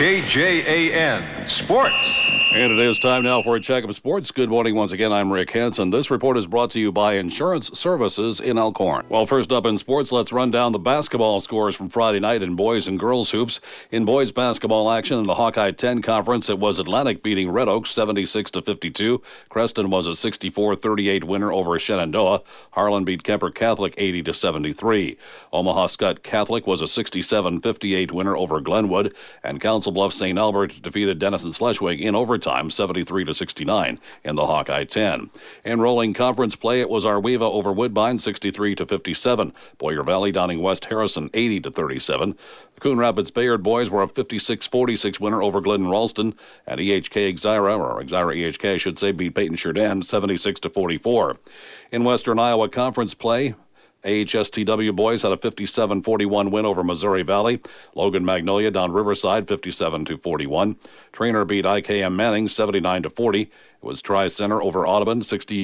KJAN Sports. And it is time now for a check of sports. Good morning once again. I'm Rick Hansen. This report is brought to you by Insurance Services in Elkhorn. Well, first up in sports, let's run down the basketball scores from Friday night in boys and girls hoops. In boys basketball action in the Hawkeye 10 Conference, it was Atlantic beating Red Oaks 76-52. Creston was a 64-38 winner over Shenandoah. Harlan beat Kemper Catholic 80-73. Omaha Skutt Catholic was a 67-58 winner over Glenwood. And Council Bluffs St. Albert defeated Denison Schleswig in overtime 73-69 in the Hawkeye 10. In rolling conference play, it was Arweva over Woodbine 63-57. Boyer Valley downing West Harrison 80-37. The Coon Rapids Bayard boys were a 56-46 winner over Glidden Ralston, and EHK Exira, or Exira EHK I should say, beat Peyton Sheridan 76-44. In Western Iowa Conference play, AHSTW boys had a 57-41 win over Missouri Valley. Logan Magnolia down Riverside 57-41. Trainer beat IKM Manning 79-40. It was Tri-Center over Audubon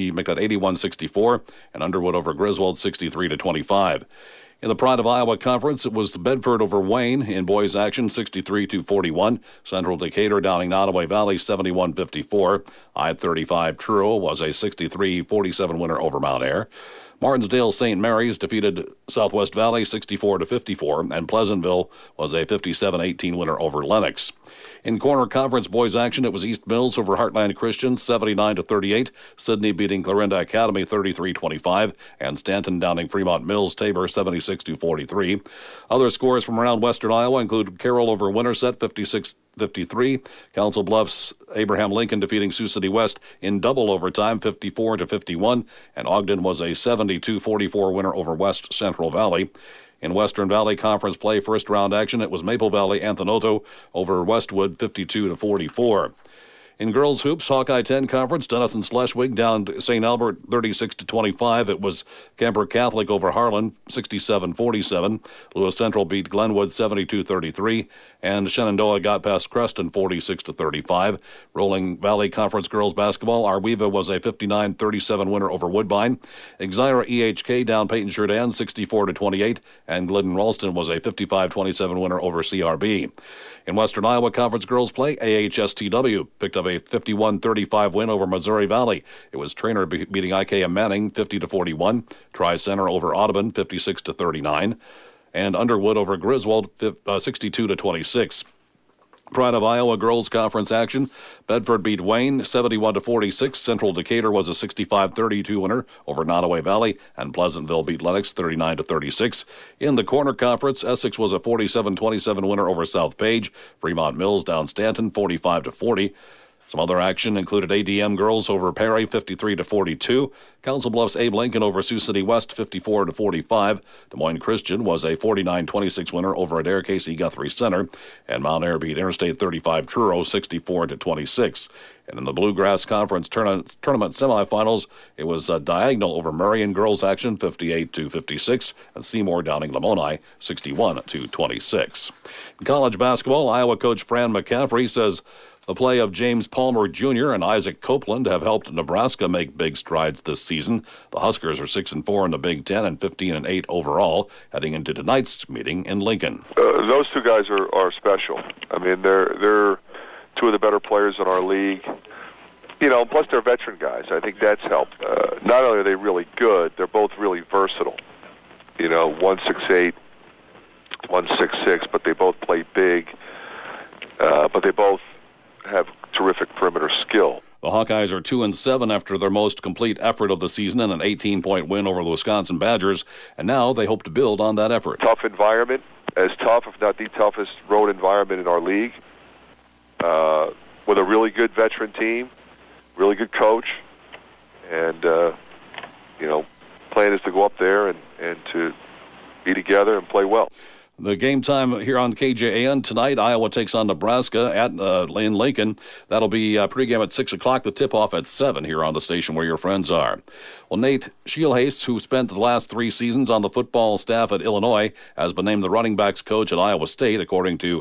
81-64, and Underwood over Griswold 63-25. In the Pride of Iowa Conference, it was Bedford over Wayne in boys action 63-41. Central Decatur downing Nottoway Valley 71-54. I-35 Truro was a 63-47 winner over Mount Ayr. Martinsdale St. Mary's defeated Southwest Valley 64-54, and Pleasantville was a 57-18 winner over Lennox. In corner conference boys action, it was East Mills over Heartland Christian 79-38, Sydney beating Clarinda Academy 33-25, and Stanton downing Fremont Mills Tabor 76-43. Other scores from around Western Iowa include Carroll over Winterset 56-53, Council Bluffs Abraham Lincoln defeating Sioux City West in double overtime 54-51, and Ogden was a 72-44 winner over West Central Valley. In Western Valley Conference play first round action, it was Maple Valley Anthenoto over Westwood 52-44. In girls hoops, Hawkeye 10 Conference, Denison Schleswig down St. Albert 36-25. It was Kemper Catholic over Harlan 67-47. Lewis Central beat Glenwood 72-33, and Shenandoah got past Creston 46-35. Rolling Valley Conference girls basketball, Arweva was a 59-37 winner over Woodbine. Exira EHK down Peyton Sheridan 64-28, and Glidden Ralston was a 55-27 winner over CRB. In Western Iowa Conference girls play, AHSTW picked up a 51-35 win over Missouri Valley. It was Trainer beating IKM Manning 50-41, Tri-Center over Audubon 56-39, and Underwood over Griswold 62-26. Pride of Iowa Girls Conference action. Bedford beat Wayne 71-46. Central Decatur was a 65-32 winner over Nottoway Valley, and Pleasantville beat Lennox 39-36. In the Corner Conference, Essex was a 47-27 winner over South Page. Fremont Mills down Stanton 45-40. Some other action included ADM girls over Perry 53-42. Council Bluffs Abe Lincoln over Sioux City West 54-45. Des Moines Christian was a 49-26 winner over Adair Casey Guthrie Center. And Mount Ayr beat Interstate 35 Truro 64-26. And in the Bluegrass Conference tournament semifinals, it was Diagonal over Marion girls action 58-56, and Seymour downing Lamoni 61-26. In college basketball, Iowa coach Fran McCaffrey says the play of James Palmer Jr. and Isaac Copeland have helped Nebraska make big strides this season. The Huskers are 6-4 in the Big Ten and 15-8 overall, heading into tonight's meeting in Lincoln. Those two guys are special. I mean, they're two of the better players in our league. You know, plus they're veteran guys. I think that's helped. Not only are they really good, they're both really versatile. You know, 1-6-8, 1-6-6, but they both play big. But they both have terrific perimeter skill. The Hawkeyes are 2-7 after their most complete effort of the season and an 18-point win over the Wisconsin Badgers, and now they hope to build on that effort. Tough environment, as tough, if not the toughest road environment in our league, with a really good veteran team, really good coach, and plan is to go up there and to be together and play well. The game time here on KJAN tonight, Iowa takes on Nebraska in Lincoln. That'll be pregame at 6 o'clock, the tip-off at 7 here on the station where your friends are. Well, Nate Scheelhaase, who spent the last 3 seasons on the football staff at Illinois, has been named the running backs coach at Iowa State, according to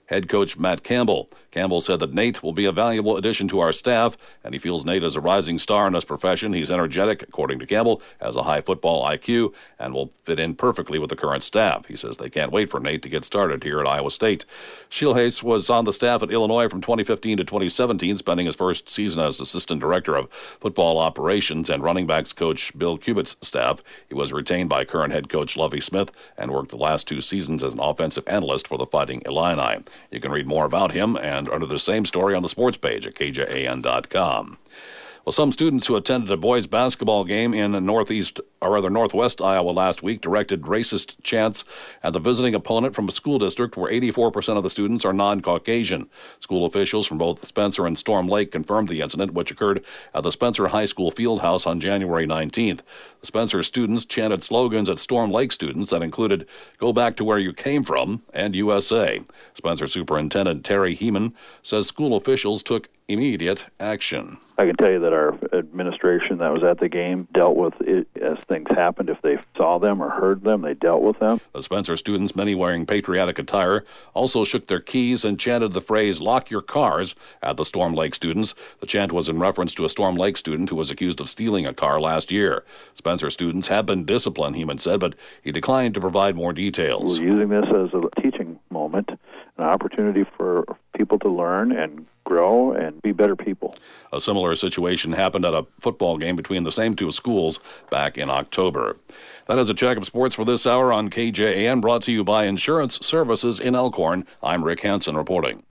head coach Matt Campbell. Campbell said that Nate will be a valuable addition to our staff, and he feels Nate is a rising star in his profession. He's energetic, according to Campbell, has a high football IQ, and will fit in perfectly with the current staff. He says they can't wait for Nate to get started here at Iowa State. Scheelhaase was on the staff at Illinois from 2015 to 2017, spending his first season as assistant director of football operations and running backs coach Bill Cubitt's staff. He was retained by current head coach Lovie Smith and worked the last 2 seasons as an offensive analyst for the Fighting Illini. You can read more about him and under the same story on the sports page at kjan.com. Well, some students who attended a boys' basketball game in northwest Iowa last week directed racist chants at the visiting opponent from a school district where 84% of the students are non-Caucasian. School officials from both Spencer and Storm Lake confirmed the incident, which occurred at the Spencer High School Fieldhouse on January 19th. The Spencer students chanted slogans at Storm Lake students that included "Go back to where you came from" and "USA." Spencer Superintendent Terry Heeman says school officials took immediate action. I can tell you that our administration that was at the game dealt with it as things happened. If they saw them or heard them, they dealt with them. The Spencer students, many wearing patriotic attire, also shook their keys and chanted the phrase "Lock your cars" at the Storm Lake students. The chant was in reference to a Storm Lake student who was accused of stealing a car last year. Spencer students have been disciplined, Heeman said, but he declined to provide more details. We're using this as a teaching moment, an opportunity for people to learn and grow and be better people. A similar situation happened at a football game between the same 2 schools back in October. That is a check of sports for this hour on KJAN, brought to you by Insurance Services in Elkhorn. I'm Rick Hansen reporting.